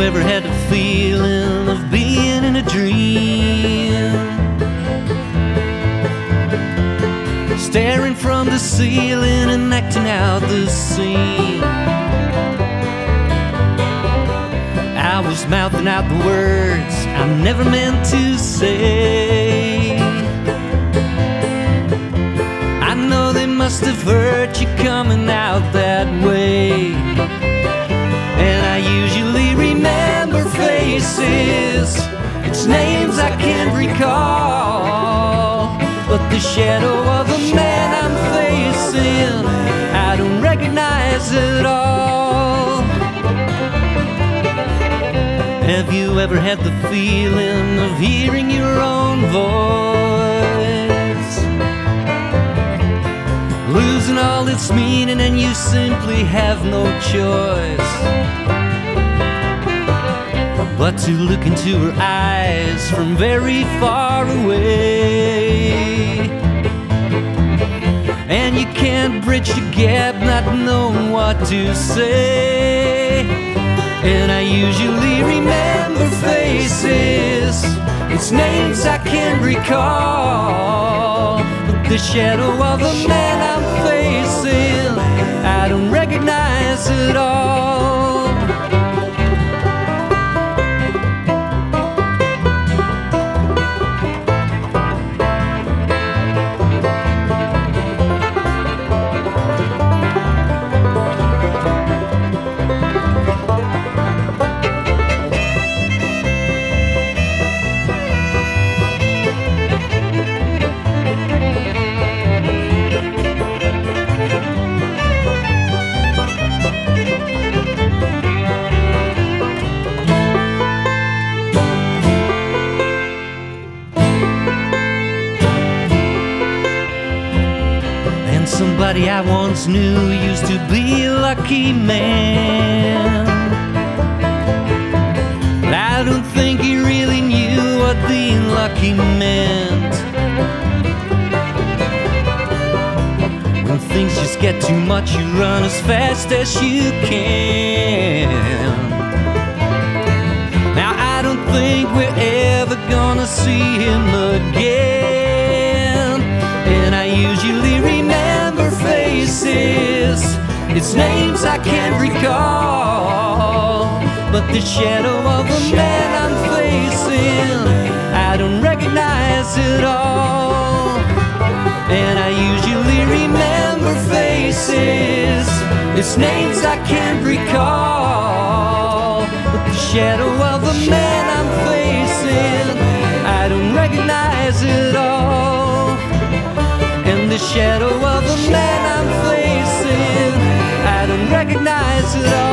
ever had the feeling of being in a dream? Staring from the ceiling and acting out the scene. I was mouthing out the words I never meant to say. I know they must have hurt you coming out that way. And I usually remember faces, it's names I can't recall, but the shadow of the man I'm facing I don't recognize at all. Have you ever had the feeling of hearing your own voice, losing all its meaning and you simply have no choice but to look into her eyes from very far away? And you can't bridge the gap not knowing what to say. And I usually remember faces, it's names I can't recall, but the shadow of the man I'm facing I don't recognize at all. Somebody I once knew used to be a lucky man, but I don't think he really knew what being lucky meant. When things just get too much, you run as fast as you can. Now I don't think we're ever gonna see him again. And I usually remember faces, it's names I can't recall, but the shadow of the man I'm facing I don't recognize at all. And I usually remember faces, it's names I can't recall, but the shadow of the man I'm facing I don't recognize at all. And the shadow of the man I'm facing I don't recognize at all.